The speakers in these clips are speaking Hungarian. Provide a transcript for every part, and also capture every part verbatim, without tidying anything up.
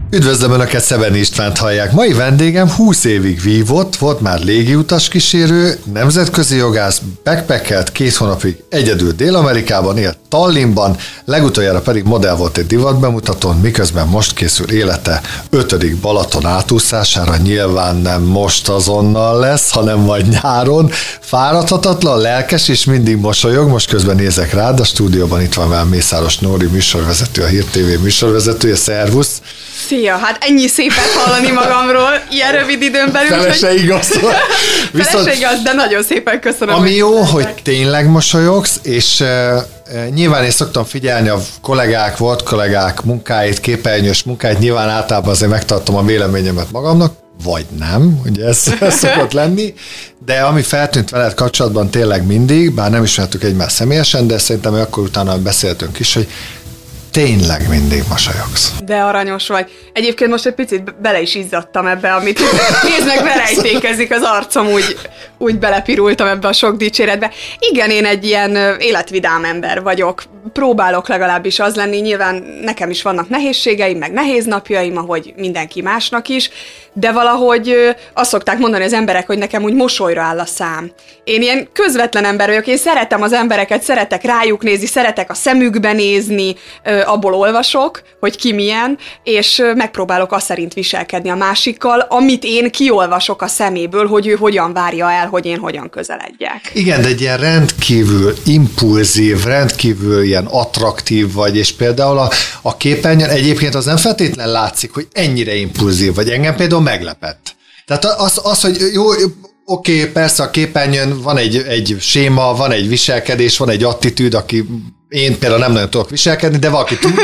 Üdvözlöm Önöket, Szebeni Istvánt hallják. Mai vendégem húsz évig vívott, volt már légiutas kísérő, nemzetközi jogász, backpackelt, két hónapig egyedül Dél-Amerikában élt, Tallinnban, legutoljára pedig modell volt egy divatbemutatón, miközben most készül élete ötödik Balaton átúszására, nyilván nem most azonnal lesz, hanem majd nyáron. Fáradhatatlan, lelkes és mindig mosolyog, most közben nézek rád, a stúdióban itt van velem Mészáros Nóri műsorvezető, a Hír té vé műsorvezetője, szervusz! Szia, hát ennyi szépet hallani magamról ilyen rövid időn belül. Felese igaz. Viszont, Felese igaz, de nagyon szépen köszönöm. Ami jó, hogy tényleg mosolyogsz, és uh, nyilván én szoktam figyelni a kollégák, volt kollégák munkáit, képernyős munkáit, nyilván általában azért megtartom a véleményemet magamnak, vagy nem, ugye ez, ez szokott lenni, de ami feltűnt veled kapcsolatban tényleg mindig, bár nem ismertük egymást személyesen, de szerintem akkor utána beszéltünk is, hogy tényleg mindig mosolyogsz. De aranyos vagy. Egyébként most egy picit bele is izzadtam ebbe, amit nézd meg, verejtékezik az arcom, úgy, úgy belepirultam ebbe a sok dicséretbe. Igen, én egy ilyen életvidám ember vagyok. Próbálok legalábbis az lenni, nyilván nekem is vannak nehézségeim, meg nehéz napjaim, ahogy mindenki másnak is, de valahogy azt szokták mondani az emberek, hogy nekem úgy mosolyra áll a szám. Én ilyen közvetlen ember vagyok, én szeretem az embereket, szeretek rájuk nézni, szeretek a szemükbe nézni, abból olvasok, hogy ki milyen, és megpróbálok azt szerint viselkedni a másikkal, amit én kiolvasok a szeméből, hogy ő hogyan várja el, hogy én hogyan közeledjek. Igen, de egy ilyen rendkívül impulzív, rendkívül ilyen attraktív vagy, és például a, a képernyőn egyébként az nem feltétlenül látszik, hogy ennyire impulzív vagy. Engem például meglepett. Tehát az, az hogy jó, oké, okay, persze a képernyőn van egy, egy séma, van egy viselkedés, van egy attitűd, aki én például nem nagyon tudok viselkedni, de valaki tud.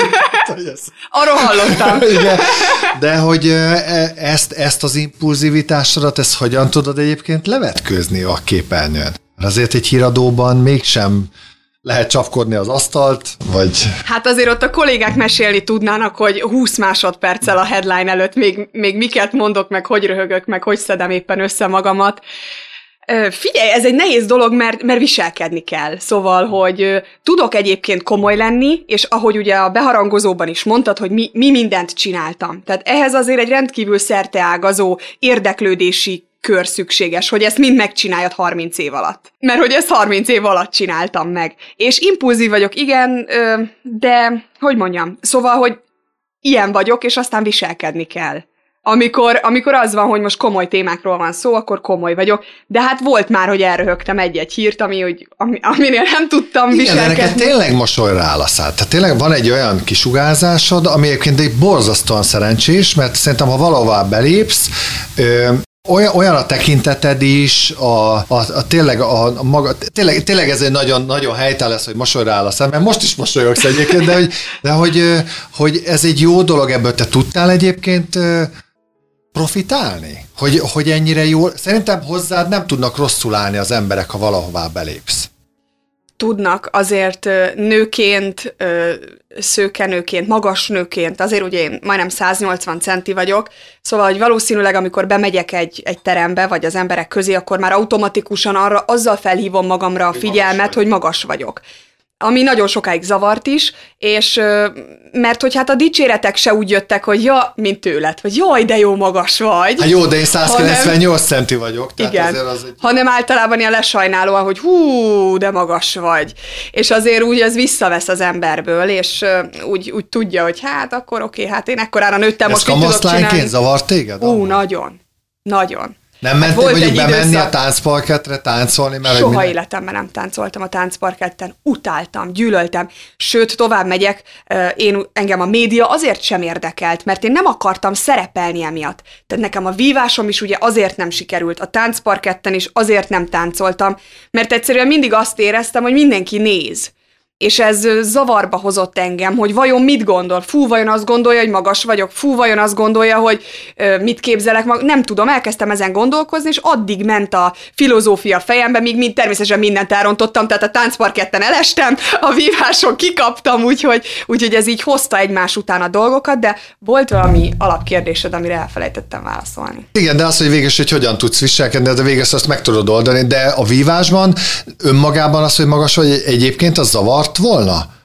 Arról hallottam. Igen. De hogy ezt, ezt az impulzivitásodat, ezt hogyan tudod egyébként levetkőzni a képernyőn? Azért egy híradóban mégsem lehet csapkodni az asztalt, vagy... Hát azért ott a kollégák mesélni tudnának, hogy húsz másodperccel a headline előtt még, még miket mondok, meg hogy röhögök, meg hogy szedem éppen össze magamat. Figyelj, ez egy nehéz dolog, mert, mert viselkedni kell. Szóval, hogy tudok egyébként komoly lenni, és ahogy ugye a beharangozóban is mondtad, hogy mi, mi mindent csináltam. Tehát ehhez azért egy rendkívül szerteágazó érdeklődési kör szükséges, hogy ezt mind megcsináljad harminc év alatt. Mert hogy ezt harminc év alatt csináltam meg. És impulzív vagyok, igen, de hogy mondjam, szóval, hogy ilyen vagyok, és aztán viselkedni kell. Amikor, amikor az van, hogy most komoly témákról van szó, akkor komoly vagyok. De hát volt már, hogy elröhögtem egy-egy hírt, ami, hogy, ami, aminél nem tudtam igen, viselkedni. Igen, de neked tényleg mosolyra áll a szád. Tehát tényleg van egy olyan kisugárzásod, ami egyébként egy borzasztóan szerencsés, mert szerintem, ha valahová belépsz, ö, Olyan, olyan a tekinteted is, a, a, a tényleg, a, a maga, tényleg, tényleg ez egy nagyon, nagyon helytál lesz, hogy mosolyra áll a szem, mert most is mosolyogsz egyébként, de, hogy, de hogy, hogy ez egy jó dolog, ebből te tudtál egyébként profitálni? Hogy, hogy ennyire jól, szerintem hozzád nem tudnak rosszul állni az emberek, ha valahová belépsz. Tudnak, azért nőként, szőkenőként, magas nőként, azért ugye én majdnem száznyolcvan centi vagyok, szóval, hogy valószínűleg amikor bemegyek egy, egy terembe, vagy az emberek közé, akkor már automatikusan arra, azzal felhívom magamra a figyelmet, magas hogy magas vagyok. Ami nagyon sokáig zavart is, és mert hogy hát a dicséretek se úgy jöttek, hogy ja, mint tőled, vagy jaj, de jó magas vagy. Hát jó, de én száz kilencvennyolc centi vagyok. Tehát igen, azért az egy... hanem általában ilyen lesajnálóan, hogy hú, de magas vagy. És azért úgy ez visszavesz az emberből, és úgy, úgy tudja, hogy hát akkor oké, hát én ekkorára nőttem, ez most mit tudok csinálni. Ez kamaszlányként zavart téged? Ú, amúgy? nagyon, nagyon. Nem mentél hát mondjuk bemenni időszak... a táncparkettre táncolni? Mert soha minden... életemben nem táncoltam a táncparketten, utáltam, gyűlöltem, sőt, tovább megyek, én, engem a média azért sem érdekelt, mert én nem akartam szerepelni emiatt. Tehát nekem a vívásom is ugye azért nem sikerült, a táncparketten is azért nem táncoltam, mert egyszerűen mindig azt éreztem, hogy mindenki néz. És ez zavarba hozott engem, hogy vajon mit gondol? Fú, vajon azt gondolja, hogy magas vagyok? Fú, vajon azt gondolja, hogy ö, mit képzelek mag? Nem tudom, elkezdtem ezen gondolkozni, és addig ment a filozófia fejembe, míg mind, természetesen mindent elrontottam, tehát a táncparketten elestem, a víváson kikaptam, úgyhogy, úgyhogy ez így hozta egymás után a dolgokat, de volt valami alapkérdésed, amire elfelejtettem válaszolni. Igen, de az, hogy végül, hogy hogyan tudsz viselkedni, de végül azt meg tudod oldani, de a vívásban önmagában az, hogy magas vagy egyébként, az zavart volna?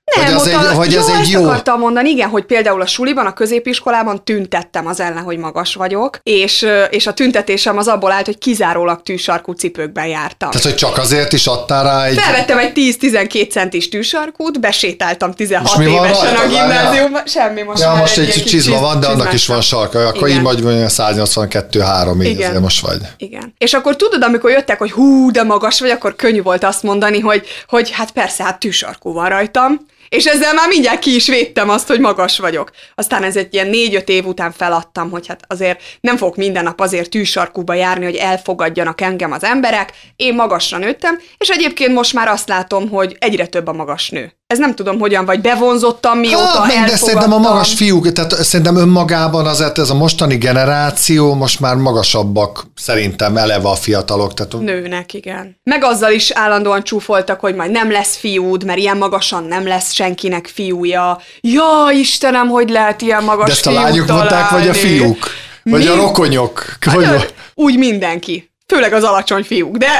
Nem, vagy az egy, vagy jó, az egy ezt jó... akartam mondani, igen, hogy például a suliban, a középiskolában tüntettem az ellen, hogy magas vagyok, és, és a tüntetésem az abból állt, hogy kizárólag tűsarkú cipőkben jártam. Tehát, hogy csak azért is adtál rá egy... Felvettem egy tíz-tizenkét centis tűsarkút, besétáltam tizenhat évesen a gimnáziumban. Semmi, most ja, már most egy, egy csizma van, de annak csizmás. is van sarka, akkor igen. Így vagy száznyolcvankettő három, így azért most vagy. Igen. És akkor tudod, amikor jöttek, hogy hú, de magas vagy, akkor könnyű volt azt mondani, hogy, hogy hát persze, hát tűsarkú van rajtam, és ezzel már mindjárt ki is védtem azt, hogy magas vagyok. Aztán ez egy ilyen négy-öt év után feladtam, hogy hát azért nem fogok minden nap azért tűsarkúba járni, hogy elfogadjanak engem az emberek. Én magasra nőttem, és egyébként most már azt látom, hogy egyre több a magas nő. Ez nem tudom hogyan, vagy bevonzottam, mióta hát, elfogadtam. De szerintem a magas fiúk, tehát szerintem önmagában azért ez a mostani generáció most már magasabbak, szerintem eleve a fiatalok. Tehát... Nőnek, igen. Meg azzal is állandóan csúfoltak, hogy majd nem lesz fiúd, mert ilyen magasan nem lesz senkinek fiúja. Ja, Istenem, hogy lehet ilyen magas de ezt a fiút lányok találni. mondták, vagy a fiúk? Vagy Mi? A rokonyok? Hogy... Hát, úgy mindenki. Főleg az alacsony fiúk, de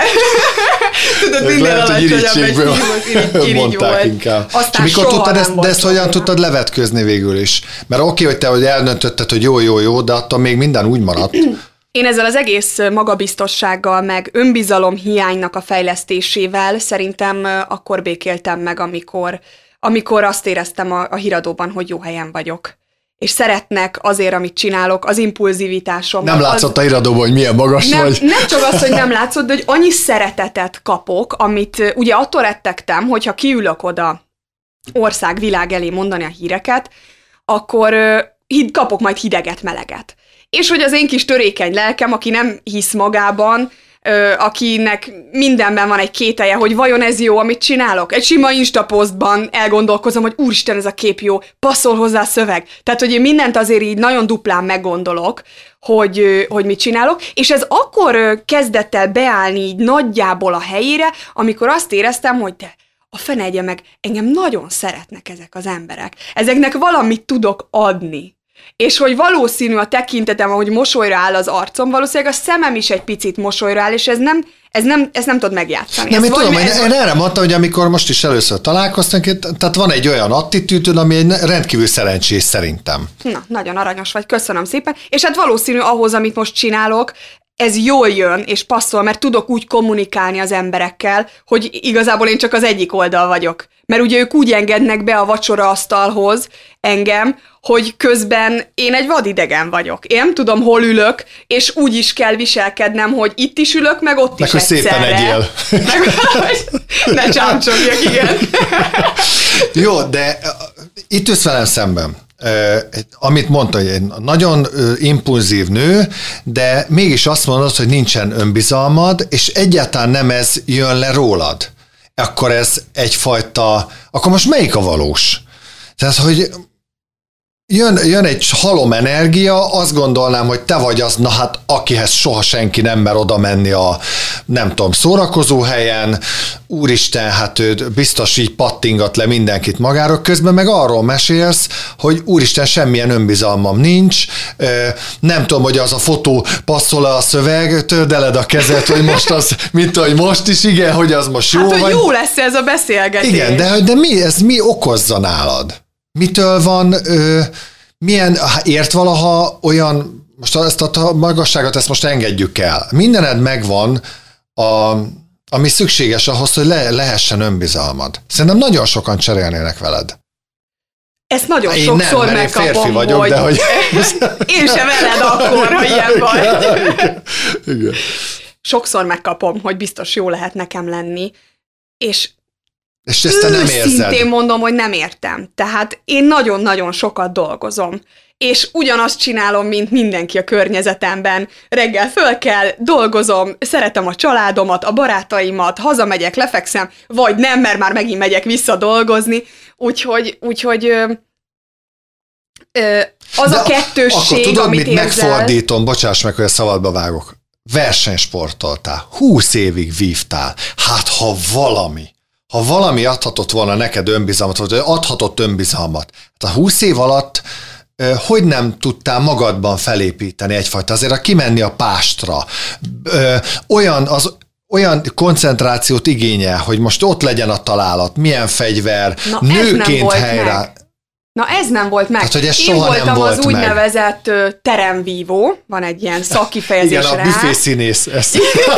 tudod, minden alacsonyabb egy fiú, irigy volt. Inkább. Aztán mikor tudtad ezt, de ezt hogyan probléma. tudtad levetkőzni végül is? Mert oké, hogy te hogy eldöntötted, hogy jó, jó, jó, de attól még minden úgy maradt. Én ezzel az egész magabiztossággal, meg önbizalom hiánynak a fejlesztésével szerintem akkor békéltem meg, amikor, amikor azt éreztem a, a híradóban, hogy jó helyen vagyok. És szeretnek azért, amit csinálok, az impulzivitásom. Nem látszott az... a híradóban, hogy milyen magas nem, vagy. Nem csak az, hogy nem látszott, de hogy annyi szeretetet kapok, amit ugye attól rettegtem, hogyha kiülök oda ország, világ elé mondani a híreket, akkor uh, kapok majd hideget, meleget. És hogy az én kis törékeny lelkem, aki nem hisz magában, Ö, akinek mindenben van egy kételje, hogy vajon ez jó, amit csinálok. Egy sima instaposztban elgondolkozom, hogy úristen, ez a kép jó, passzol hozzá szöveg. Tehát, hogy én mindent azért így nagyon duplán meggondolok, hogy, hogy mit csinálok, és ez akkor kezdett el beállni így nagyjából a helyére, amikor azt éreztem, hogy de a fene egye meg, engem nagyon szeretnek ezek az emberek. Ezeknek valamit tudok adni. És hogy valószínű a tekintetem, ahogy mosolyra áll az arcom, valószínűleg a szemem is egy picit mosolyra áll, és ez nem, ez nem, ez nem tud megjátszani. Nem, ez én tudom, én, ez én erre mondtam, hogy amikor most is először találkoztunk, tehát van egy olyan attitűdön, ami egy rendkívül szerencsés szerintem. Na, nagyon aranyos vagy, köszönöm szépen. És hát valószínű ahhoz, amit most csinálok, ez jól jön és passzol, mert tudok úgy kommunikálni az emberekkel, hogy igazából én csak az egyik oldal vagyok. Mert ugye ők úgy engednek be a vacsoraasztalhoz engem, hogy közben én egy vadidegen vagyok. Én nem tudom, hol ülök, és úgy is kell viselkednem, hogy itt is ülök, meg ott meg is egyszerre. Meg hogy szépen egyél. Meg, ne csámcsogjak, igen. Jó, de itt ülsz velem szemben. Uh, amit mondta, hogy egy nagyon uh, impulzív nő, de mégis azt mondod, hogy nincsen önbizalmad, és egyáltalán nem ez jön le rólad. Akkor ez egyfajta, akkor most melyik a valós? Tehát, hogy jön, jön egy halom energia, azt gondolnám, hogy te vagy az, na hát akihez soha senki nem mer oda menni a, nem tudom, szórakozó helyen, úristen, hát ő biztos így pattingat le mindenkit magáról, közben meg arról mesélsz, hogy úristen, semmilyen önbizalmam nincs, nem tudom, hogy az a fotó passzol-e a szöveg, tördeled a kezed, hogy most az, mint hogy most is, igen, hogy az most jó hát, vagy. Hát, jó lesz ez a beszélgetés. Igen, de, de mi, ez mi okozza nálad? Mitől van, ö, milyen, ért valaha olyan, most ezt a magasságot, ezt most engedjük el. Mindened megvan, a, ami szükséges ahhoz, hogy le, lehessen önbizalmad. Szerintem nagyon sokan cserélnének veled. Ezt nagyon én sokszor nem, megkapom, én férfi vagyok, hogy de hogy... én sem veled akkor, ha ilyen vagy. Igen. Sokszor megkapom, hogy biztos jó lehet nekem lenni, és És ezt te nem érzed. Őszintén mondom, hogy nem értem. Tehát én nagyon-nagyon sokat dolgozom. És ugyanazt csinálom, mint mindenki a környezetemben. Reggel föl kell, dolgozom, szeretem a családomat, a barátaimat, hazamegyek, lefekszem, vagy nem, mert már megint megyek vissza dolgozni. Úgyhogy, úgyhogy ö, ö, az De a kettősség, akkor tudod, amit mit érzel... megfordítom, bocsáss meg, hogy a szabadba vágok. Versenysportoltál, húsz évig vívtál. Hát ha valami... Ha valami adhatott volna neked önbizalmat, vagy adhatott önbizalmat, hát a húsz év alatt hogy nem tudtál magadban felépíteni egyfajta, azért a kimenni a pástra, olyan, az, olyan koncentrációt igényel, hogy most ott legyen a találat, milyen fegyver, Na, nőként helyre... Meg. Na ez nem volt meg. Tehát, hogy ez Én soha voltam nem volt az úgynevezett meg. teremvívó, van egy ilyen szakkifejezés igen, rá. Igen, a büfészínész. Ezt.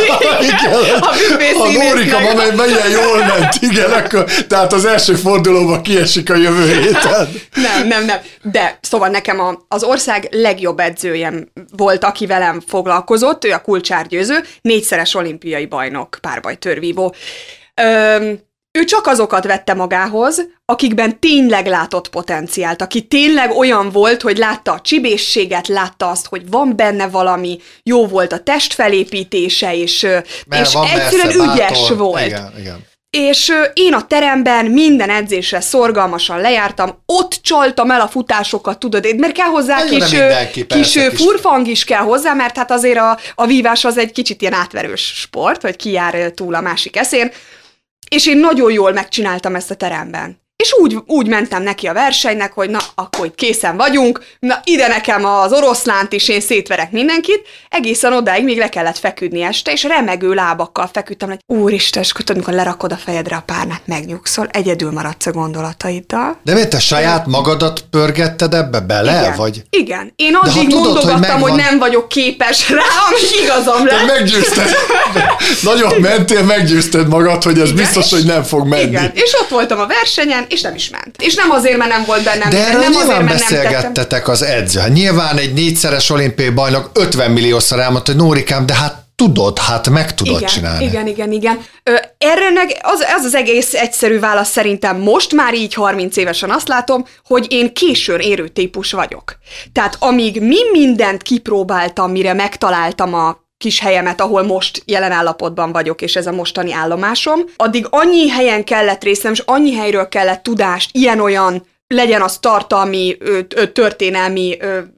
igen, a büfészínész. A Nórika ma meg milyen jól ment, igen, akkor, tehát az első fordulóban kiesik a jövő héten. nem, nem, nem. De szóval nekem a, az ország legjobb edzőjem volt, aki velem foglalkozott, ő a Kulcsár Győző, négyszeres olimpiai bajnok, párbajtőrvívó. Öm, Ő csak azokat vette magához, akikben tényleg látott potenciált, aki tényleg olyan volt, hogy látta a csibészséget, látta azt, hogy van benne valami, jó volt a testfelépítése, és, és egyszerűen ügyes bátor. volt. Igen, igen. És én a teremben minden edzésre szorgalmasan lejártam, ott csaltam el a futásokat, tudod, mert kell hozzá Nagyon kis, mindenki, kis furfang is kell hozzá, mert hát azért a, a vívás az egy kicsit ilyen átverős sport, hogy ki jár túl a másik eszén. És én nagyon jól megcsináltam ezt a teremben. És úgy, úgy mentem neki a versenynek, hogy na, akkor itt készen vagyunk, na ide nekem az oroszlánt is, én szétverek mindenkit, egészen odáig még le kellett feküdni este, és remegő lábakkal feküdtem, hogy úristen, és tudod, amikor lerakod a fejedre a párnát, megnyugszol, egyedül maradsz a gondolataiddal. De miért te saját magadat pörgetted ebbe bele? Igen, vagy? igen. Én addig tudod, mondogattam, hogy, hogy nem vagyok képes rá, amíg igazam lett. Te meggyőzted. Nagyon mentél, meggyőzted magad, hogy ez igen, biztos, hogy nem fog menni. Igen, és ott voltam a versenyen, és nem is ment. És nem azért, mert nem volt bennem. De erről nem nyilván azért, mert beszélgettetek az edző. Hát nyilván egy négyszeres olimpiai bajnok ötven milliószor elmondta, hogy Nórikám, de hát tudod, hát meg tudod igen, csinálni. Igen, igen, igen. Ö, erre meg az, az az egész egyszerű válasz szerintem most már így harminc évesen azt látom, hogy én későn érő típus vagyok. Tehát amíg mi mindent kipróbáltam, mire megtaláltam a kis helyemet, ahol most jelen állapotban vagyok, és ez a mostani állomásom, addig annyi helyen kellett részem, és annyi helyről kellett tudást, ilyen-olyan, legyen az tartalmi, történelmi,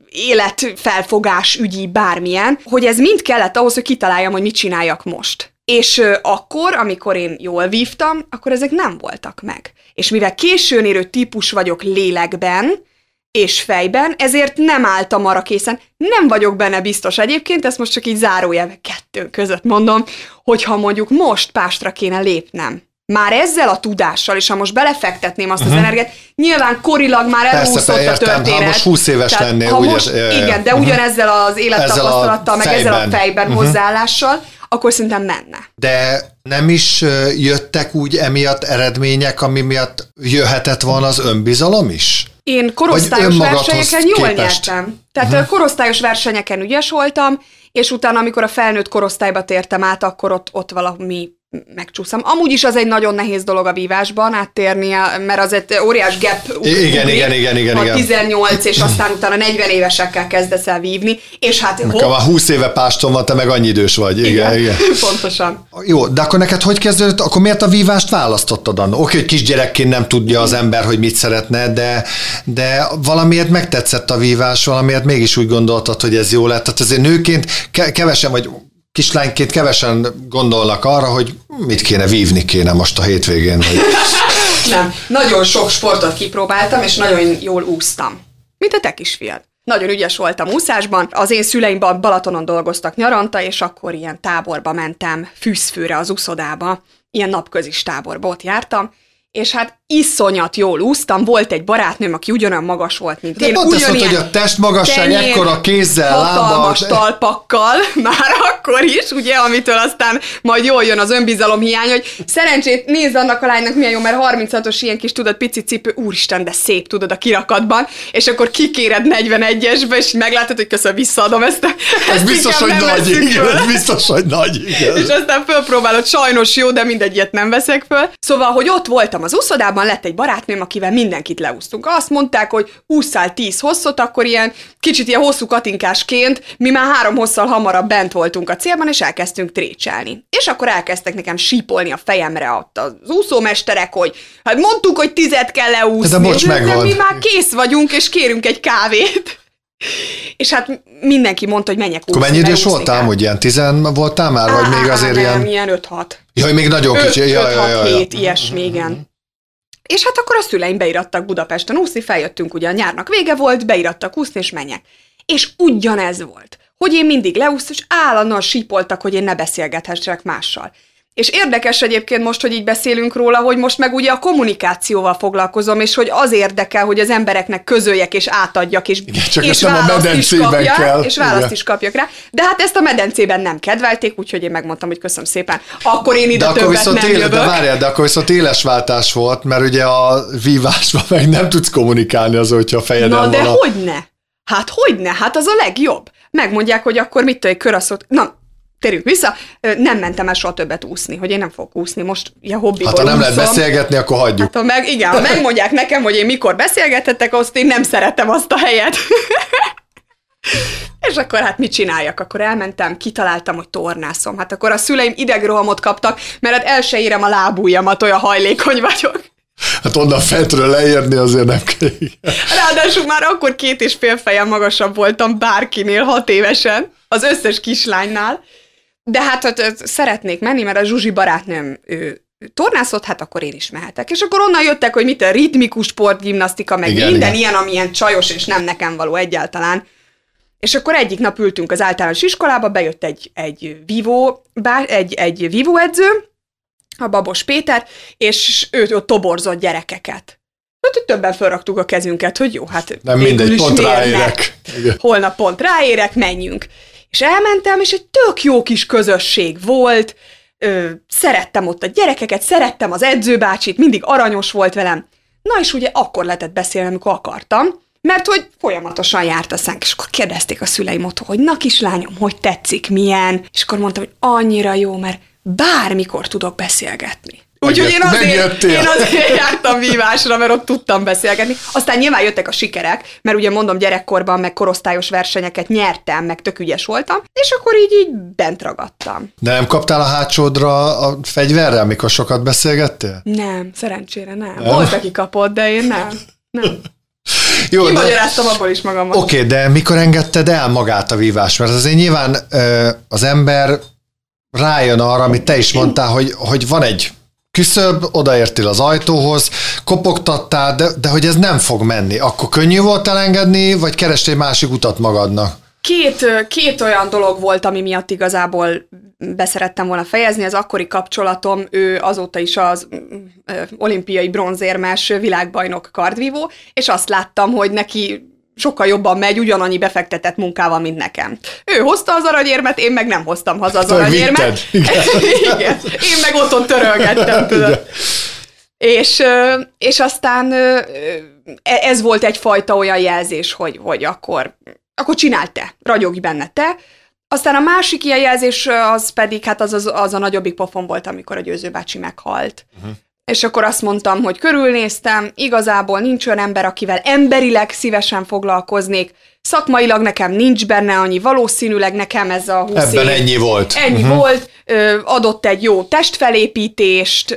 életfelfogás ügyi, bármilyen, hogy ez mind kellett ahhoz, hogy kitaláljam, hogy mit csináljak most. És akkor, amikor én jól vívtam, akkor ezek nem voltak meg. És mivel későn érő típus vagyok lélekben, és fejben, ezért nem álltam arra készen. Nem vagyok benne biztos egyébként, ezt most csak így zárójelve kettő között mondom, hogyha mondjuk most pástra kéne lépnem. Már ezzel a tudással, és ha most belefektetném azt uh-huh. az energiát, nyilván korilag már elhúszott a történet. Ha most húsz éves Tehát, lennél, ha ugye? Most, igen, de uh-huh. ugyanezzel az élettapasztalattal, meg ezzel a fejben uh-huh. hozzáállással, akkor szerintem menne. De nem is jöttek úgy emiatt eredmények, ami miatt jöhetett volna az önbizalom is? Én korosztályos versenyeken jól képest. nyertem. Tehát uh-huh. korosztályos versenyeken ügyes voltam, és utána, amikor a felnőtt korosztályba tértem át, akkor ott, ott valami megcsúszom. Amúgy is az egy nagyon nehéz dolog a vívásban áttérni, mert az egy óriás gap. Igen, igen, igen, igen. A tizennyolc, és aztán utána negyven évesekkel kezdesz el vívni, és hát... Nekem már húsz éve pástom van, te meg annyi idős vagy. Igen, igen. igen. Pontosan. Jó, de akkor neked hogy kezdődött? Akkor miért a vívást választottad, Anna? Oké, hogy kisgyerekként nem tudja az ember, hogy mit szeretne, de, de valamiért megtetszett a vívás, valamiért mégis úgy gondoltad, hogy ez jó lett. Tehát azért nőként kevesen vagy... Kislányként kevesen gondolnak arra, hogy mit kéne vívni kéne most a hétvégén. Vagy... Nem, nagyon sok sportot kipróbáltam, és nagyon jól úsztam. Mint a te kisfiad. Nagyon ügyes voltam úszásban. Az én szüleim Balatonon dolgoztak nyaranta, és akkor ilyen táborba mentem, fűzfőre az úszodába, ilyen napközis táborba ott jártam, és hát iszonyat jól úsztam, volt egy barátnőm, aki ugyanolyan magas volt, mint de én. Pont ezt mondta, hogy a testmagasság ekkora kézzel, lábbal. Hatalmas talpakkal, már akkor is, ugye, amitől aztán majd jól jön az önbizalom hiány, hogy szerencsét nézd annak a lánynak milyen jó, mert harminchatos ilyen kis, tudod, pici cipő, úristen, de szép, tudod, a kirakatban, és akkor kikéred negyvenegyesbe, és meglátod, hogy köszönöm, visszaadom ezt a... Ez biztos, hogy nagy, igen, ez biztos, hogy nagy, igen. És aztán fölpróbálod, sajnos jó, de mindegy, ilyet nem veszek föl. Szóval, hogy ott voltam az úszodában, lett egy barátnőm, akivel mindenkit leúsztunk. Azt mondták, hogy ússzál tíz hosszot, akkor ilyen kicsit ilyen hosszú katinkásként, mi már három hosszal hamarabb bent voltunk a célban, és elkezdtünk trécselni. És akkor elkezdtek nekem sípolni a fejemre ott az úszómesterek, hogy hát mondtuk, hogy tizet kell leúszni, de, most de mi már kész vagyunk, és kérünk egy kávét. És hát mindenki mondta, hogy menjek úszni. Akkor mennyi idős voltál, hogy ilyen tizen voltál már, vagy még azért nem, ilyen... ilyen öt-hat. Jaj, még nagyon kicsi. öt-hat-hét, ilyesmi, igen. És hát akkor a szüleim beirattak Budapesten úszni, feljöttünk, ugye a nyárnak vége volt, beirattak úszni, és menjek. És ugyanez volt, hogy én mindig leúsztam, és állandóan sípoltak, hogy én ne beszélgethessek mással. És érdekes egyébként most, hogy így beszélünk róla, hogy most meg ugye a kommunikációval foglalkozom, és hogy az érdekel, hogy az embereknek közöljek és átadjak, és, igen, csak és választ is kapjak, kell. és választ igen. is kapjak rá. De hát ezt a medencében nem kedvelték, úgyhogy én megmondtam, hogy köszönöm szépen. Akkor én ide de többet akkor nem éle, jövök. De várjál, de akkor viszont élesváltás volt, mert ugye a vívásban meg nem tudsz kommunikálni az, hogyha a fejeden Na, van. de a... hogyne? Hát hogyne? Hát az a legjobb. Megmondják, hogy akkor mit tudja, köraszót. Na, térjünk vissza, nem mentem el soha többet úszni, hogy én nem fogok úszni, most ilyen hobbiból Hát ha nem úszom. lehet beszélgetni, akkor hagyjuk. Hát, ha meg, igen, ha megmondják nekem, hogy én mikor beszélgethetek, azt én nem szeretem azt a helyet. És akkor hát mit csináljak? Akkor elmentem, kitaláltam, hogy tornászom. Hát akkor a szüleim idegrohamot kaptak, mert hát el se érem a lábujjamat, olyan hajlékony vagyok. Hát onnan fentről leérni azért nem kell. Ráadásul már akkor két és fél fejem magasabb voltam bárkinél hat évesen, az összes kislánynál. De hát, hát szeretnék menni, mert a Zsuzsi barátnőm ő tornászott, hát akkor én is mehetek. És akkor onnan jöttek, hogy mit a ritmikus sportgimnasztika, meg igen, minden igen. ilyen, amilyen csajos, és nem nekem való egyáltalán. És akkor egyik nap ültünk az általános iskolába, bejött egy, egy vívó, bár, egy, egy vívóedző, a Babos Péter, és ő ott toborzott gyerekeket. Hát többen felraktuk a kezünket, hogy jó, hát nem mindegy, pont ráérek. Holnap pont ráérek, menjünk. És elmentem, és egy tök jó kis közösség volt, ö, szerettem ott a gyerekeket, szerettem az edzőbácsit, mindig aranyos volt velem. Na és ugye akkor lehetett beszélni, amikor akartam, mert hogy folyamatosan járt a szánk, és akkor kérdezték a szüleim otthon, hogy na kislányom, hogy tetszik, milyen, és akkor mondtam, hogy annyira jó, mert bármikor tudok beszélgetni. Úgyhogy én azért, én azért jártam vívásra, mert ott tudtam beszélgetni. Aztán nyilván jöttek a sikerek, mert ugye mondom, gyerekkorban meg korosztályos versenyeket nyertem, meg tök ügyes voltam, és akkor így, így bent ragadtam. De nem kaptál a hátsódra a fegyverrel, amikor sokat beszélgettél? Nem, szerencsére nem. nem. Volt, aki kapott, de én nem. nem. Jó, kimagyaráztam abból is magamat. Oké, okay, de mikor engedted el magát a vívás? Mert azért nyilván az ember rájön arra, amit te is mondtál, hogy, hogy van egy küszöb, odaértél az ajtóhoz, kopogtattál, de, de hogy ez nem fog menni. Akkor könnyű volt elengedni, vagy kerestél másik utat magadnak? Két, két olyan dolog volt, ami miatt igazából beszerettem volna fejezni. Az akkori kapcsolatom, ő azóta is az ö, olimpiai bronzérmes világbajnok kardvívó, és azt láttam, hogy neki sokkal jobban megy, ugyanannyi befektetett munkával, mint nekem. Ő hozta az aranyérmet, én meg nem hoztam haza az aranyérmet. Igen. Igen. Én meg otthon törölgettem, tudod. És, és aztán ez volt egyfajta olyan jelzés, hogy, hogy akkor, akkor csináld te, ragyogj benne te. Aztán a másik ilyen jelzés az pedig, hát az, az, az a nagyobbik pofon volt, amikor a Győző bácsi meghalt. Uh-huh. És akkor azt mondtam, hogy körülnéztem, igazából nincs olyan ember, akivel emberileg szívesen foglalkoznék, szakmailag nekem nincs benne annyi, valószínűleg nekem ez a húsz Ebben év, ennyi volt. Ennyi uh-huh. volt, adott egy jó testfelépítést,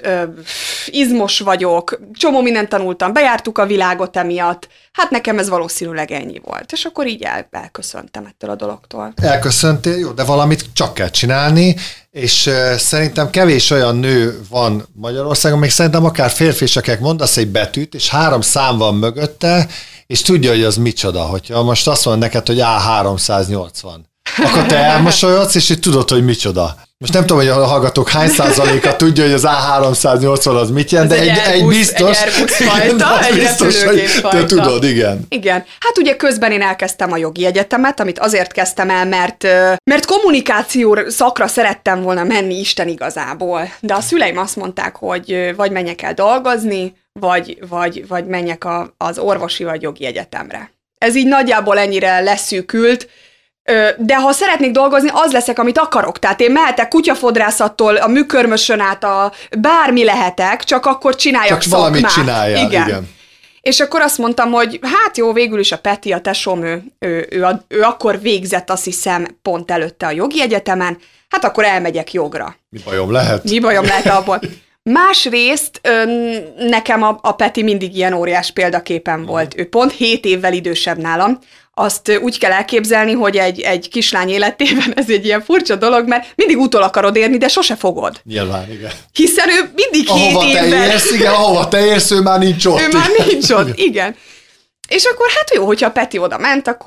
izmos vagyok, csomó mindent tanultam, bejártuk a világot emiatt, hát nekem ez valószínűleg ennyi volt. És akkor így el, elköszöntem ettől a dologtól. Elköszöntél, jó, de valamit csak kell csinálni, és uh, szerintem kevés olyan nő van Magyarországon, még szerintem akár férfiseknek mondasz egy betűt, és három szám van mögötte, és tudja, hogy az micsoda. Hogyha most azt mondod neked, hogy á háromszáznyolcvan, akkor te elmosolyodsz, és így tudod, hogy micsoda. Most nem tudom, hogy a hallgatók hány százaléka tudja, hogy az á háromszáznyolcvan az mit jelent, de egy, egy, egy biztos, egy fajta, egy biztos, hogy te tudod, igen. Igen. Hát ugye közben én elkezdtem a jogi egyetemet, amit azért kezdtem el, mert, mert kommunikáció szakra szerettem volna menni Isten igazából. De a szüleim azt mondták, hogy vagy menjek el dolgozni, vagy, vagy, vagy menjek a, az orvosi vagy jogi egyetemre. Ez így nagyjából ennyire leszűkült, de ha szeretnék dolgozni, az leszek, amit akarok. Tehát én mehetek kutyafodrászattól a műkörmösön át, a bármi lehetek, csak akkor csináljak csak szakmát. Csak valamit csináljál, igen. igen. És akkor azt mondtam, hogy hát jó, végül is a Peti, a tesóm, ő, ő, ő, ő, ő akkor végzett, azt hiszem, pont előtte a jogi egyetemen, hát akkor elmegyek jogra. Mi bajom lehet? Mi bajom lehet abból. Másrészt nekem a, a Peti mindig ilyen óriás példaképen volt. Ő pont hét évvel idősebb nálam. Azt úgy kell elképzelni, hogy egy, egy kislány életében ez egy ilyen furcsa dolog, mert mindig utol akarod érni, de sose fogod. Nyilván, igen. Hiszen ő mindig ahova hét évvel... Te érsz, igen, ahova te érsz, ő már nincs ott. Ő már nincs ott, igen. És akkor hát jó, hogyha a Peti oda ment, akkor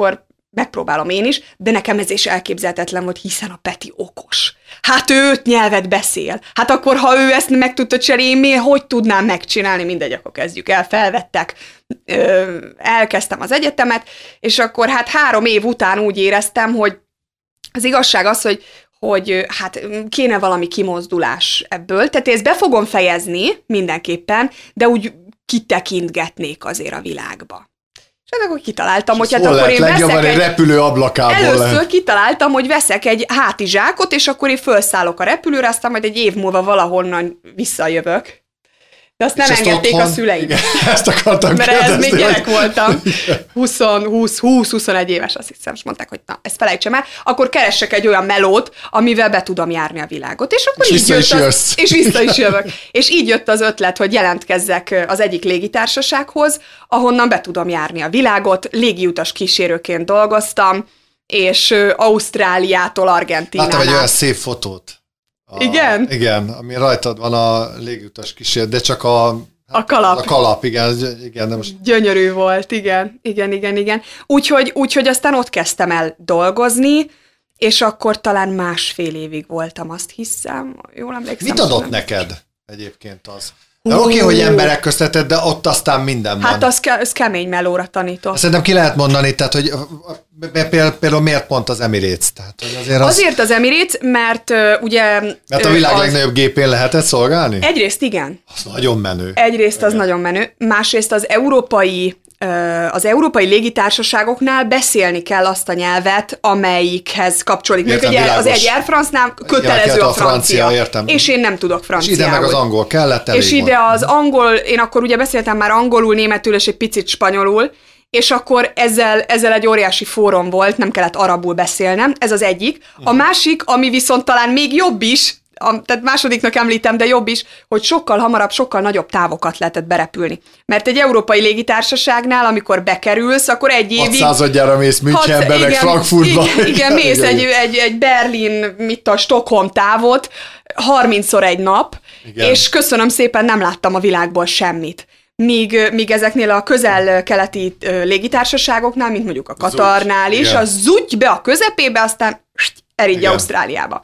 megpróbálom én is, de nekem ez is elképzelhetetlen volt, hiszen a Peti okos. Hát ő öt nyelvet beszél. Hát akkor, ha ő ezt meg tudta csinálni, én miért, hogy tudnám megcsinálni? Mindegy, akkor kezdjük el, felvettek. Ö, elkezdtem az egyetemet, és akkor hát három év után úgy éreztem, hogy az igazság az, hogy, hogy hát kéne valami kimozdulás ebből. Tehát ezt be fogom fejezni mindenképpen, de úgy kitekintgetnék azért a világba. És hát akkor kitaláltam, hogy hát akkor én veszek egy... repülő ablakából Először lehet. kitaláltam, hogy veszek egy hátizsákot, és akkor én felszállok a repülőre, aztán majd egy év múlva valahonnan visszajövök. De azt nem engedték a szüleim. Igen, ezt akartam Mert kérdezni. ez még gyerek hogy... voltam. húsz-húsz-húsz-huszonegy éves, azt hiszem, és mondták, hogy na, ezt felejtsem el, akkor keressek egy olyan melót, amivel be tudom járni a világot. És akkor és így vissza jött is az, jössz. És vissza is jövök. És így jött az ötlet, hogy jelentkezzek az egyik légitársasághoz, ahonnan be tudom járni a világot, légiutas kísérőként dolgoztam, és Ausztráliától Argentináig. Láttam egy olyan szép fotót. A, igen? Igen, ami rajtad van a légiutas kísérő, de csak a... A kalap. A kalap, igen. igen de most... Gyönyörű volt, igen, igen, igen, igen. Úgyhogy, úgyhogy aztán ott kezdtem el dolgozni, és akkor talán másfél évig voltam, azt hiszem. Jól emlékszem. Mit adott nem neked egyébként az? Oké, okay, hogy emberek közteted, de ott aztán minden van. Hát az, ke- az kemény melóra tanított. Szerintem ki lehet mondani, tehát, hogy például, például miért pont az Emirates? Tehát, hogy azért, az... azért az Emirates, mert uh, ugye... Mert a világ az... legnagyobb gépén lehetett szolgálni? Egyrészt igen. Az nagyon menő. Egyrészt igen. az nagyon menő. Másrészt az európai az európai légitársaságoknál beszélni kell azt a nyelvet, amelyikhez kapcsolódik. Értem, ugye az egy Air France-nál kötelező a, a francia. francia értem. És én nem tudok franciául. És ide meg az angol kellett elég És ide van. Az angol, én akkor ugye beszéltem már angolul, németül és egy picit spanyolul, és akkor ezzel, ezzel egy óriási fórum volt, nem kellett arabul beszélnem, ez az egyik. A másik, ami viszont talán még jobb is, A, tehát másodiknak említem, de jobb is, hogy sokkal hamarabb, sokkal nagyobb távokat lehetett berepülni. Mert egy európai légitársaságnál, amikor bekerülsz, akkor egy évig... hatszázadjára mész Münchenbe, meg Frankfurtba. Igen, igen mész egy, egy, egy Berlin, mit a Stockholm távot, harmincszor egy nap, igen. És köszönöm szépen, nem láttam a világból semmit. Míg, míg ezeknél a közel-keleti légitársaságoknál, mint mondjuk a Katarnál is, az zúgy be a közepébe, aztán eridj Ausztráliába.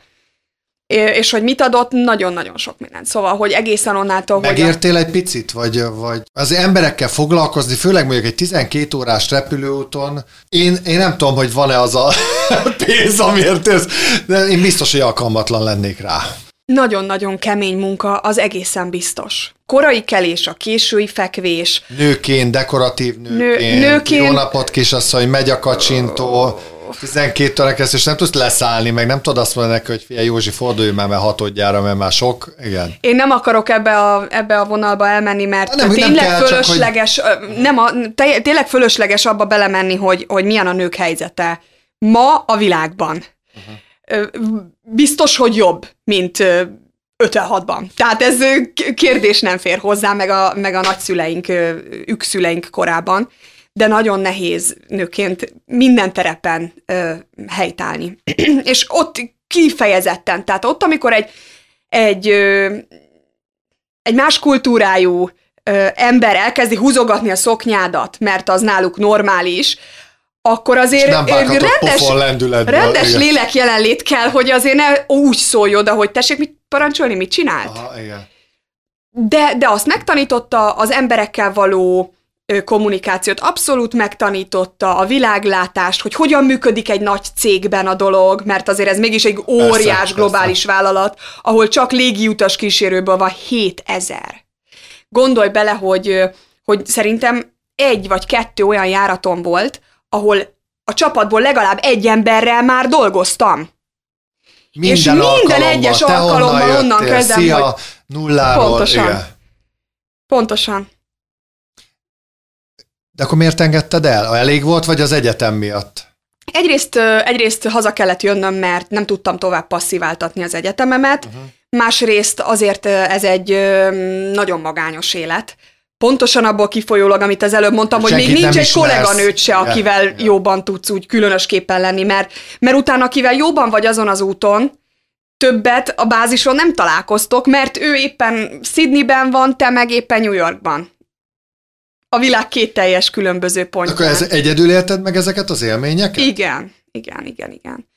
És hogy mit adott, nagyon-nagyon sok mindent. Szóval, hogy egészen onnától, hogy... Megértél a... egy picit? Vagy, vagy az emberekkel foglalkozni, főleg mondjuk egy tizenkét órás repülőúton, én, én nem tudom, hogy van-e az a pénz, amiért ez, de én biztos, hogy alkalmatlan lennék rá. Nagyon-nagyon kemény munka, az egészen biztos. Korai kelés, a késői fekvés. Nőként, dekoratív nőként, Nő, nőként... jó napot kisasszony, megy a kacsintó, tizenkét óra kezd, és nem tudsz leszállni, meg nem tudod azt mondani neki, hogy figyelj Józsi, fordulj már, mert hatodjára, mert már sok. Igen. Én nem akarok ebbe a, ebbe a vonalba elmenni, mert nem, tényleg nem kell, fölösleges, csak, hogy... nem a, tényleg fölösleges abba belemenni, hogy, hogy milyen a nők helyzete ma a világban. Uh-huh. Biztos, hogy jobb, mint ötvenhatban. Tehát ez kérdés nem fér hozzá, meg a, meg a nagyszüleink, ükszüleink korában, de nagyon nehéz nőként minden terepen ö, helytállni. És ott kifejezetten, tehát ott, amikor egy, egy, ö, egy más kultúrájú ö, ember elkezdi húzogatni a szoknyádat, mert az náluk normális, akkor azért rendes, rendes lélek jelenlét kell, hogy azért ne úgy szólj oda, hogy tessék mit parancsolni, mit csinált. Aha, igen. De, de azt megtanította az emberekkel való kommunikációt, abszolút megtanította a világlátást, hogy hogyan működik egy nagy cégben a dolog, mert azért ez mégis egy óriás persze, globális persze. vállalat, ahol csak légiutas kísérőből van hétezer. Gondolj bele, hogy, hogy szerintem egy vagy kettő olyan járaton volt, ahol a csapatból legalább egy emberrel már dolgoztam. Minden és minden alkalommal, egyes alkalommal onnan, onnan kezdem, szia, hogy... nulláról. Pontosan. Igen. Pontosan. De akkor miért engedted el? Elég volt, vagy az egyetem miatt? Egyrészt, egyrészt haza kellett jönnöm, mert nem tudtam tovább passziváltatni az egyetememet. Uh-huh. Másrészt azért ez egy nagyon magányos élet. Pontosan abból kifolyólag, amit az előbb mondtam, Senkit hogy még nincs egy kolléganőt se, akivel yeah, yeah. jóban tudsz úgy különösképpen lenni, mert, mert utána akivel jóban vagy azon az úton, többet a bázison nem találkoztok, mert ő éppen Sydneyben van, te meg éppen New Yorkban. A világ két teljes különböző pontján. Akkor ez egyedül élted meg ezeket az élményeket? Igen, igen, igen, igen.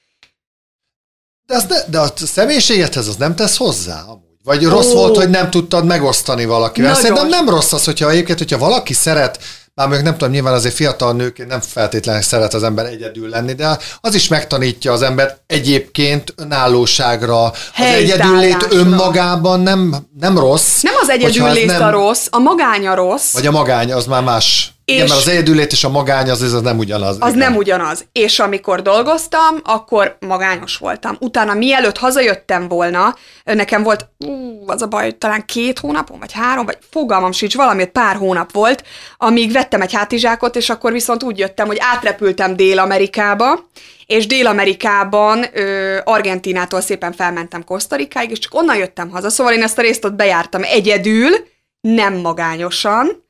De, az ne, de a személyiségedhez az nem tesz hozzá amúgy? Vagy rossz oh. volt, hogy nem tudtad megosztani valakivel? Nagyon. Szerintem nem rossz az, hogyha egyébként, hogyha valaki szeret, már még nem tudom, nyilván azért fiatal nőként nem feltétlenül szeret az ember egyedül lenni, de az is megtanítja az ember egyébként önállóságra, az egyedüllét önmagában nem, nem rossz. Nem az egyedüllét nem, a rossz, a magánya rossz. Vagy a magánya, az már más. Igen, mert az egyedüllét és a magány az, az nem ugyanaz. Az igen. nem ugyanaz. És amikor dolgoztam, akkor magányos voltam. Utána mielőtt hazajöttem volna, nekem volt, ú, az a baj, talán két hónapon, vagy három, vagy fogalmam sincs, valami pár hónap volt, amíg vettem egy hátizsákot, és akkor viszont úgy jöttem, hogy átrepültem Dél-Amerikába, és Dél-Amerikában ö, Argentínától szépen felmentem Kosztarikáig, és csak onnan jöttem haza. Szóval én ezt a részt ott bejártam egyedül, nem magányosan,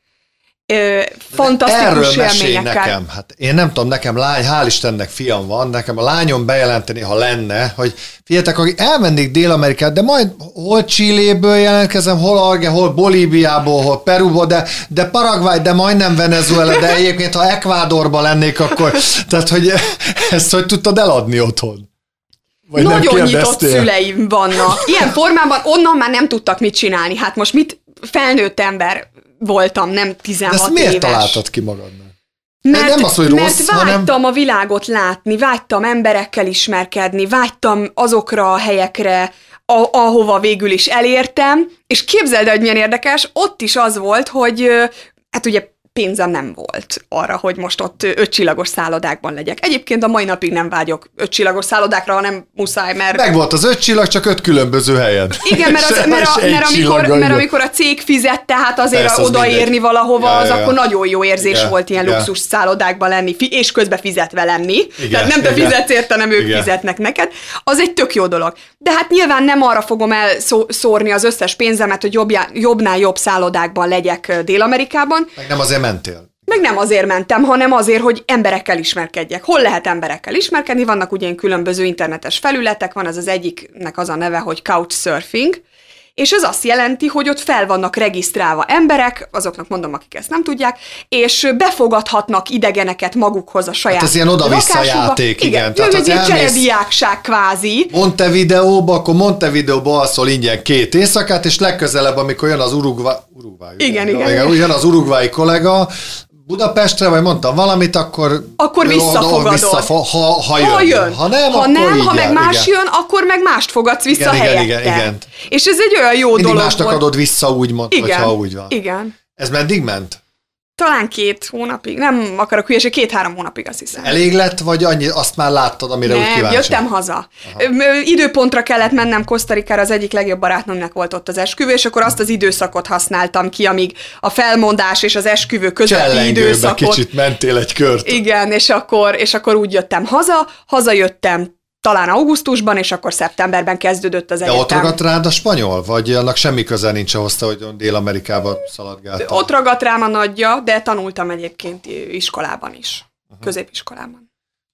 Ö, fantasztikus élményekkel. Nekem. Hát én nem tudom, nekem lány, hál' Istennek fiam van, nekem a lányom bejelenteni, ha lenne, hogy figyeljetek, akik elmennék Dél-Amerikát, de majd hol Chiléből jelentkezem, hol Arge, hol Bolíviából, hol Peruból, de, de Paraguay, de majdnem Venezuela, de egyébként ha Ecuadorban lennék, akkor, tehát hogy ezt hogy tudtad eladni otthon? Vagy nagyon nyitott szüleim vannak. Ilyen formában onnan már nem tudtak mit csinálni. Hát most mit felnőtt ember voltam, nem tizenhat éves. De ezt miért éves. találtad ki magadnak? Mert, nem az, hogy rossz, mert vágytam hanem... a világot látni, vágytam emberekkel ismerkedni, vágytam azokra a helyekre, a, ahova végül is elértem, és képzeld el, hogy milyen érdekes, ott is az volt, hogy hát ugye pénzem nem volt arra, hogy most ott ötcsillagos szállodákban legyek. Egyébként a mai napig nem vágyok ötcsillagos szállodákra, hanem muszáj, mert... Meg volt az öt csillag, csak öt különböző helyen. Igen, mert, az, mert, a, mert, amikor, mert amikor a cég fizette, hát azért persze, odaérni mindegy. Valahova, ja, az ja, akkor ja. nagyon jó érzés igen, volt ilyen igen. luxus szállodákban lenni, és közben fizetve lenni. Igen, tehát nem te fizetsz érte, nem ők igen. fizetnek neked. Az egy tök jó dolog. De hát nyilván nem arra fogom elszórni az összes pénzemet, hogy jobbjá, jobbnál jobb szállodákban legyek Dél-Amerikában. Meg nem azért mentél. Meg nem azért mentem, hanem azért, hogy emberekkel ismerkedjek. Hol lehet emberekkel ismerkedni? Vannak ugye különböző internetes felületek, van az az egyiknek az a neve, hogy Couchsurfing, és ez azt jelenti, hogy ott fel vannak regisztrálva emberek, azoknak mondom, akik ezt nem tudják, és befogadhatnak idegeneket magukhoz a saját hát ez ilyen oda-vissza játék, igen. igen. Tehát ez egy cserediákság kvázi. Montevideóba, akkor Montevideóba alszol ingyen két éjszakát, és legközelebb, amikor jön az Uruguay, Uruguay igen, igen, igen, igen. jön az uruguayi kollega, Budapestre, vagy mondtam valamit, akkor... Akkor visszafogadod. Vissza, ha, ha jön. Ha jön. Ha nem, ha, akkor nem, ha meg jár, más igen. jön, akkor meg mást fogadsz vissza igen, helyette. Igen, igen, igen. És ez egy olyan jó Mindig dolog másnak volt. adod vissza, úgymond, igen, hogyha úgy van. Igen. Ez meddig ment? Talán két hónapig. Nem akarok hülyeség, két-három hónapig azt hiszem. Elég lett, vagy annyi, azt már láttad, amire nem, úgy kíváncsi? jöttem haza. Aha. Időpontra kellett mennem Kosztarikára, az egyik legjobb barátnőmnek volt ott az esküvő, és akkor azt az időszakot használtam ki, amíg a felmondás és az esküvő közötti időszakot. Kicsit mentél egy kört. Igen, és akkor, és akkor úgy jöttem haza, hazajöttem talán augusztusban, és akkor szeptemberben kezdődött az egyetem. De ott ragadt rád a spanyol? Vagy annak semmi köze nincs ahhoz, hogy Dél-Amerikába szaladgáltam? Ott ragadt rám a nagyja, de tanultam egyébként iskolában is. Uh-huh. Középiskolában.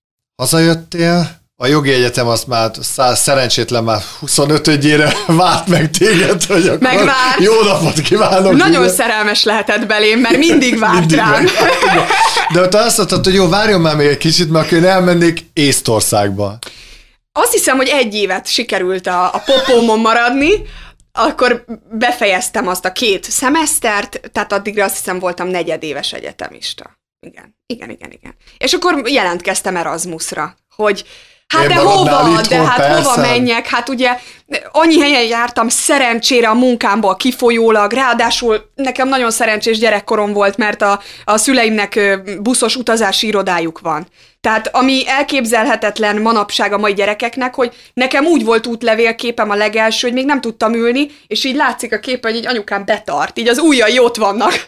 Hazajöttél, a jogi egyetem azt már szerencsétlen már huszonötödjére várt meg téged, hogy akkor Megvárt. Jó napot kívánok! Nagyon ide. Szerelmes lehetett belém, mert mindig várt mindig rám. Meg. De te azt mondtad, hogy jó, várjon már még egy kicsit, mert akkor én elmennék Észtországba. Azt hiszem, hogy egy évet sikerült a, a popómon maradni, akkor befejeztem azt a két szemesztert, tehát addigra azt hiszem voltam negyedéves egyetemista. Igen, igen, igen, igen. És akkor jelentkeztem Erasmusra, hogy hát én de hova, itthon, de hát persze. Hova menjek, hát ugye annyi helyen jártam szerencsére a munkámból kifolyólag, ráadásul nekem nagyon szerencsés gyerekkorom volt, mert a, a szüleimnek buszos utazási irodájuk van. Tehát ami elképzelhetetlen manapság a mai gyerekeknek, hogy nekem úgy volt útlevélképem a legelső, hogy még nem tudtam ülni, és így látszik a képen, hogy így anyukám betart, így az ujjai ott vannak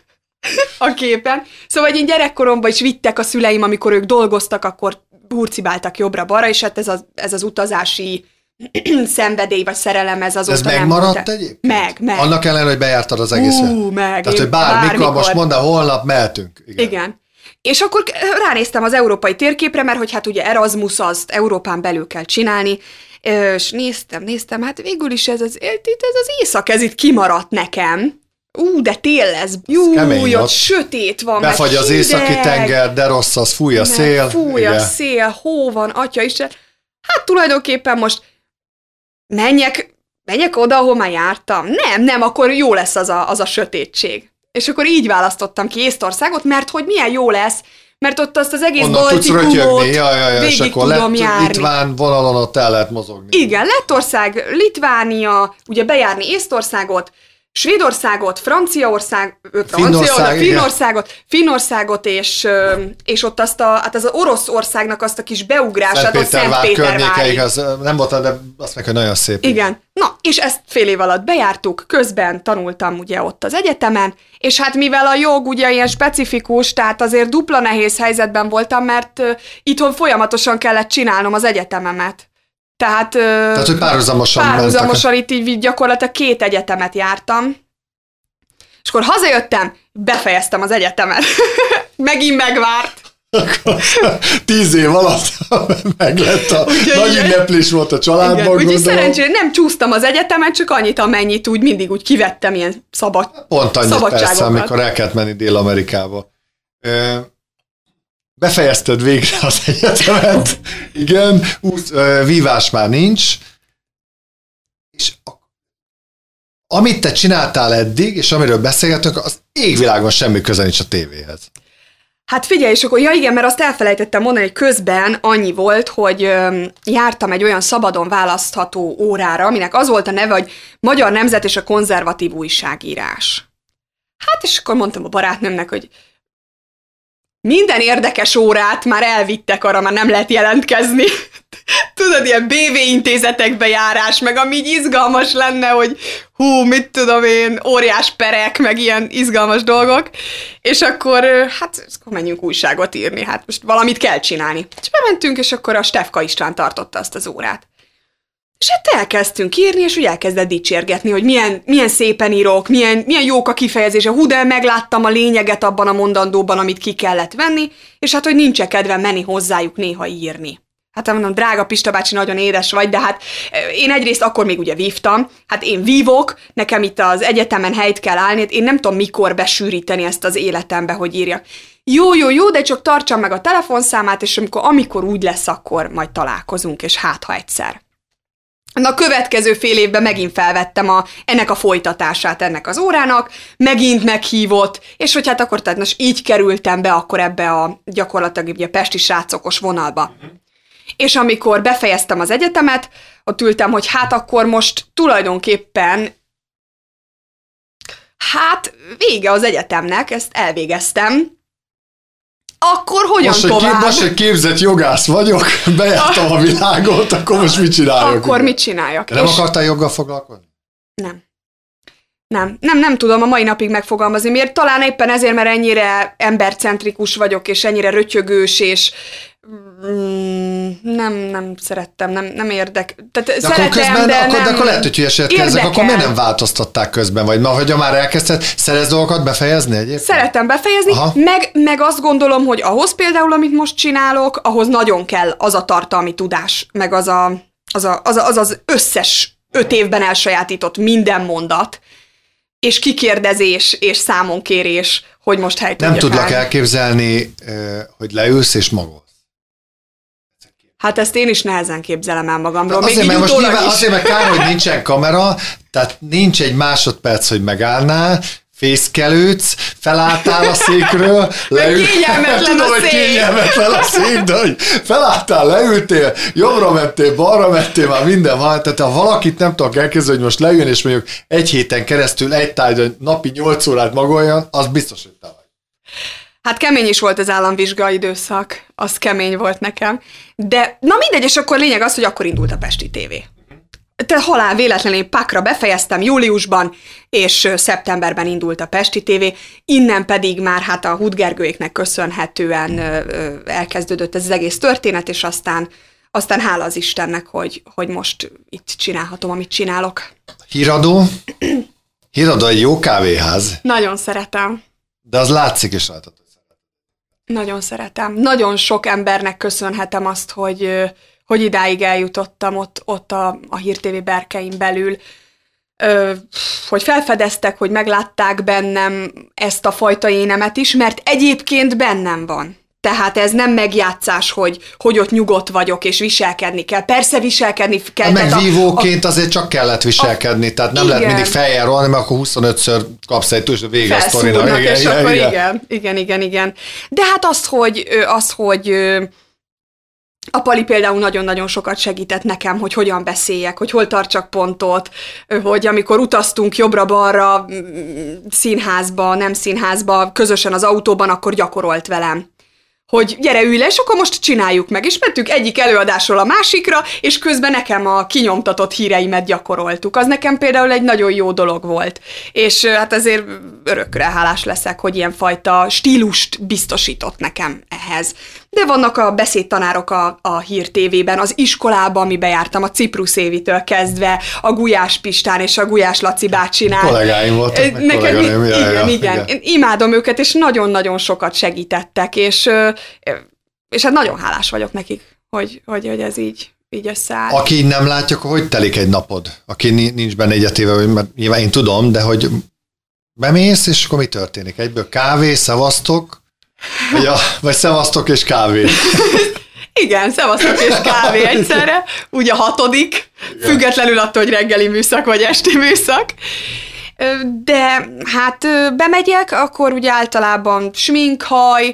a képen. Szóval így gyerekkoromban is vittek a szüleim, amikor ők dolgoztak, akkor hurcibáltak jobbra-balra, és hát ez az, ez az utazási szenvedély vagy szerelem, ez azóta ez nem megmaradt egyébként? Meg, meg. Annak ellenére, hogy bejártad az egészet? Ú, meg. Tehát, hogy bármikor, bármikor. Most mondd el, holnap mehetünk. Igen. Igen. És akkor ránéztem az európai térképre, mert hogy hát ugye Erasmus azt Európán belül kell csinálni, és néztem, néztem, hát végül is ez az, ez az észak, ez itt kimaradt nekem, ú, de tél lesz, jú, ott sötét van, befagy az északi tenger, de rossz az, fúj a szél. Fúj a szél, hó van, atya Isten. Hát tulajdonképpen most menjek, menjek oda, ahol már jártam. Nem, nem, akkor jó lesz az a, az a sötétség. És akkor így választottam ki Észtországot, mert hogy milyen jó lesz, mert ott azt az egész onnan Baltikumot ja, ja, ja, végig és akkor tudom lett, járni. Litván vonalon ott el lehet mozogni. Igen, Lettország, Litvánia, ugye bejárni Észtországot, Svédországot, Franciaország, Franciaország, Finnországot, Finnországot, és, és ott azt a, hát az Oroszországnak azt a kis beugrását, a Szentpétervárig. Az nem volt, de azt meg, hogy nagyon szép. Igen. Na, és ezt fél év alatt bejártuk, közben tanultam ugye ott az egyetemen, és hát mivel a jog ugye ilyen specifikus, tehát azért dupla nehéz helyzetben voltam, mert uh, itthon folyamatosan kellett csinálnom az egyetememet. Tehát, Tehát hogy párhuzamosan párhuzamosan itt így gyakorlatilag két egyetemet jártam. És akkor hazajöttem, befejeztem az egyetemet. Megint megvárt. Akkor tíz év alatt meg lett a ugye, nagy igen. ünneplés volt a családban. Úgyhogy szerencsére nem csúsztam az egyetemet, csak annyit, amennyit úgy mindig úgy kivettem ilyen szabad, pont annyit persze, amikor el kellett menni Dél-Amerikába. Befejezted végre az egyetemet, igen, úsz, ö, vívás már nincs, és a, amit te csináltál eddig, és amiről beszélgetünk, az égvilágon semmi köze nincs a tévéhez. Hát figyelj, és akkor, ja igen, mert azt elfelejtettem mondani, hogy közben annyi volt, hogy ö, jártam egy olyan szabadon választható órára, aminek az volt a neve, hogy Magyar Nemzet és a konzervatív újságírás. Hát, és akkor mondtam a barátnőmnek, hogy minden érdekes órát már elvittek, arra már nem lehet jelentkezni. Tudod, ilyen bé vé intézetekbe járás, meg ami így izgalmas lenne, hogy hú, mit tudom én, óriás perek, meg ilyen izgalmas dolgok. És akkor, hát, akkor menjünk újságot írni, hát most valamit kell csinálni. És bementünk, és akkor a Stefka István tartotta azt az órát. És hát elkezdtünk írni, és úgy elkezdett dicsérgetni, hogy milyen, milyen szépen írok, milyen, milyen jók a kifejezése, hú, de megláttam a lényeget abban a mondandóban, amit ki kellett venni, és hát, hogy nincs kedvem menni hozzájuk néha írni. Hát mondom, drága Pista bácsi, nagyon édes vagy, de hát én egyrészt akkor még ugye vívtam, hát én vívok, nekem itt az egyetemen helyt kell állni, én nem tudom mikor besűríteni ezt az életembe, hogy írjak. Jó, jó, jó, de csak tartsam meg a telefonszámát, és amikor, amikor úgy lesz, akkor majd találkozunk, és hát ha egyszer. Na, a következő fél évben megint felvettem a, ennek a folytatását ennek az órának, megint meghívott, és hogy hát akkor tehát most így kerültem be akkor ebbe a gyakorlatilag ugye pesti srácokos vonalba. Uh-huh. És amikor befejeztem az egyetemet, ott ültem, hogy hát akkor most tulajdonképpen hát vége az egyetemnek, ezt elvégeztem, akkor hogyan most, tovább? Kép, most egy képzett jogász vagyok, bejártam a világot, akkor most mit csináljak? Akkor ugye? mit csináljak? Nem és akartál joggal foglalkozni? Nem. Nem, nem, nem tudom a mai napig megfogalmazni. Miért? Talán éppen ezért, mert ennyire embercentrikus vagyok, és ennyire rötyögős, és mm, nem, nem szerettem, nem, nem érdek. Tehát de szeretem, akkor közben, de akkor, nem de akkor lehet, hogy hülyeséget kezdek, akkor miért nem változtatták közben? Vagy ma, hogyha már elkezdted, szeretsz dolgokat befejezni egyébként? Szeretem befejezni, meg, meg azt gondolom, hogy ahhoz például, amit most csinálok, ahhoz nagyon kell az a tartalmi tudás, meg az a, az, a, az, a, az, az összes öt évben elsajátított minden mondat, és kikérdezés, és számonkérés, hogy most helyt Nem tudlak állni. elképzelni, hogy leülsz és magolsz. Hát ezt én is nehezen képzelem el magamról. Azért, még mert most nyilván, is. azért, mert kár, hogy nincsen kamera, tehát nincs egy másodperc, hogy megállnál, fészkelődsz, felálltál a székről, leültél. Kényelmetlen Tudom, a hogy szék. kényelmetlen a szék, de hogy felálltál, leültél, jobbra mentél, balra mentél, már minden van. Tehát ha valakit nem tudok elkezdeni, hogy most leüljön, és mondjuk egy héten keresztül egy tárgyon napi nyolc órát magoljon, az biztos, hogy te vagy. Hát kemény is volt az államvizsga időszak, az kemény volt nekem. De na mindegy, és akkor lényeg az, hogy akkor indult a Pesti té vé. Te halál véletlenül pákra befejeztem júliusban, és szeptemberben indult a Pesti té vé, innen pedig már hát a Huth Gergőéknek köszönhetően elkezdődött ez az egész történet, és aztán, aztán hála az Istennek, hogy, hogy most itt csinálhatom, amit csinálok. Híradó? Híradó egy jó kávéház. Nagyon szeretem. De az látszik is rajtad, hogy szeretem. Nagyon szeretem. Nagyon sok embernek köszönhetem azt, hogy, hogy idáig eljutottam ott, ott a, a Hír té vé berkein belül. ö, hogy felfedeztek, hogy meglátták bennem ezt a fajta énemet is, mert egyébként bennem van. Tehát ez nem megjátszás, hogy, hogy ott nyugodt vagyok, és viselkedni kell. Persze viselkedni kell. Hát meg vívóként a, azért csak kellett viselkedni, a, tehát nem igen. lehet mindig feljel rohanni, mert akkor huszonötször kapsz egy túl, vége a sztorinak. Igen, és igen, akkor igen. igen, igen, igen, igen. De hát az, hogy, az, hogy a Pali például nagyon-nagyon sokat segített nekem, hogy hogyan beszéljek, hogy hol tartsak pontot, hogy amikor utaztunk jobbra-balra, színházba, nem színházba, közösen az autóban, akkor gyakorolt velem. Hogy gyere, ülj le, és akkor most csináljuk meg. És mentünk egyik előadásról a másikra, és közben nekem a kinyomtatott híreimet gyakoroltuk. Az nekem például egy nagyon jó dolog volt. És hát azért örökre hálás leszek, hogy ilyenfajta stílust biztosított nekem ehhez. De vannak a beszédtanárok a, a Hír té vében, az iskolában, amiben jártam, a Ciprus Évitől kezdve, a Gulyás Pistán és a Gulyás Laci bácsinál. Kollégáim voltak, meg nekem, igen, ja, igen, igen. Én imádom őket, és nagyon-nagyon sokat segítettek, és, és hát nagyon hálás vagyok nekik, hogy, hogy, hogy ez így, így összeáll. Aki így nem látja, akkor hogy telik egy napod? Aki nincs benne egyetéve, mert nyilván én tudom, de hogy bemész, és akkor mi történik? Egyből kávé, szevasztok, vagy, a, vagy szevasztok és kávé. Igen, szevasztok és kávé egyszerre, úgy a hatodik, igen. Függetlenül attól, hogy reggeli műszak vagy esti műszak. De hát bemegyek, akkor ugye általában sminkhaj,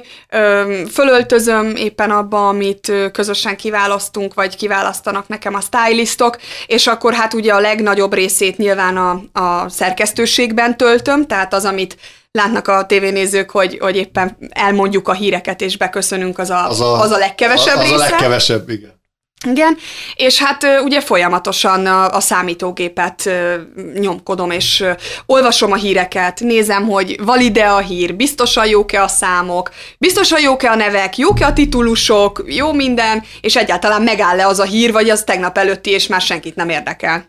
fölöltözöm éppen abba, amit közösen kiválasztunk, vagy kiválasztanak nekem a stylistok, és akkor hát ugye a legnagyobb részét nyilván a, a szerkesztőségben töltöm, tehát az, amit látnak a tévénézők, hogy, hogy éppen elmondjuk a híreket, és beköszönünk, az a, az a, az a legkevesebb az része. Az a legkevesebb, igen. Igen, és hát ugye folyamatosan a, a számítógépet nyomkodom, és olvasom a híreket, nézem, hogy valide a hír, biztosan jók-e a számok, biztosan jók-e a nevek, jók-e a titulusok, jó minden, és egyáltalán megáll-e az a hír, vagy az tegnap előtti, és már senkit nem érdekel.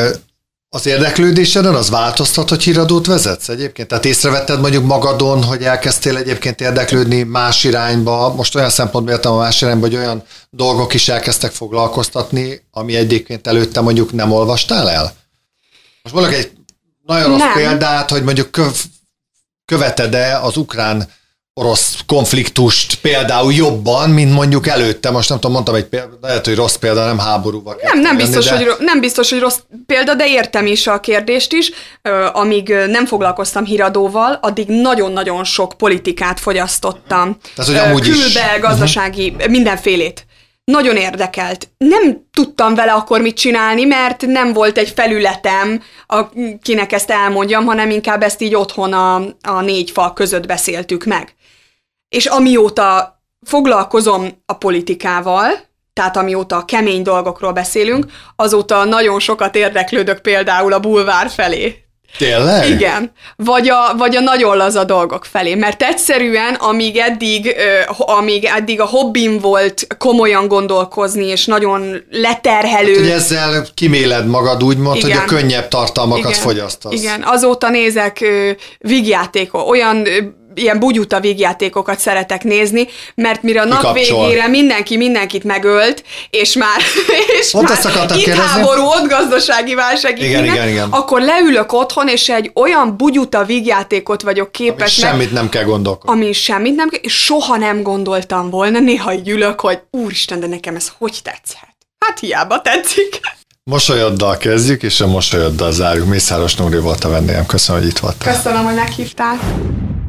Az érdeklődéseden az változtat, hogy híradót vezetsz egyébként? Tehát észrevetted mondjuk magadon, hogy elkezdtél egyébként érdeklődni más irányba, most olyan szempontból értem a más irányba, hogy olyan dolgok is elkezdtek foglalkoztatni, ami egyébként előtte mondjuk nem olvastál el? Most mondok egy nagyon rossz nem. példát, hogy mondjuk köv, követed-e az ukrán orosz konfliktust például jobban, mint mondjuk előtte. Most nem tudom, mondtam egy példa, lehet, hogy rossz példa, nem háborúval. Nem, nem biztos, de... hogy, nem biztos, hogy rossz példa, de értem is a kérdést is. Amíg nem foglalkoztam híradóval, addig nagyon-nagyon sok politikát fogyasztottam. Tehát, hogy amúgy is. Külbe, gazdasági, uh-huh. mindenfélét. Nagyon érdekelt. Nem tudtam vele akkor mit csinálni, mert nem volt egy felületem, akinek ezt elmondjam, hanem inkább ezt így otthon a, a négy fal között beszéltük meg. És amióta foglalkozom a politikával, tehát amióta a kemény dolgokról beszélünk, azóta nagyon sokat érdeklődök például a bulvár felé. Tényleg? Igen. Vagy a, vagy a nagyon laza dolgok felé. Mert egyszerűen, amíg eddig, amíg eddig a hobbim volt komolyan gondolkozni, és nagyon leterhelő. Hát, hogy ezzel kiméled magad úgymond, igen. hogy a könnyebb tartalmakat igen. fogyasztasz. Igen. Azóta nézek vígjátékot, olyan ilyen bugyuta vígjátékokat szeretek nézni, mert mire a nap Kikapcsol. végére mindenki mindenkit megölt, és már, és már itt háború, ott gazdasági válság, igen, igen, igen. akkor leülök otthon, és egy olyan bugyuta vígjátékot vagyok képes. Ami semmit nem kell gondolkodni. Ami semmit nem kell, és soha nem gondoltam volna, néha így ülök, hogy úristen, de nekem ez hogy tetszhet? Hát hiába tetszik. Mosolyoddal kezdjük, és a mosolyoddal zárjuk. Mészáros Nóri volt a vendégem. Köszönöm, hogy itt voltál. Köszönöm, hogy meghívtál.